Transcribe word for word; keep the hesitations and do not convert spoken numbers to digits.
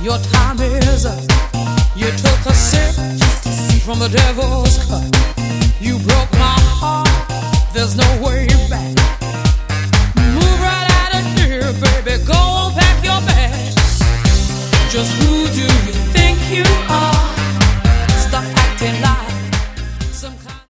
Your time is up. You took a sip from the devil's cup. You broke my heart. There's no way back. Move right out of here, baby. Go pack your bags. Just who do you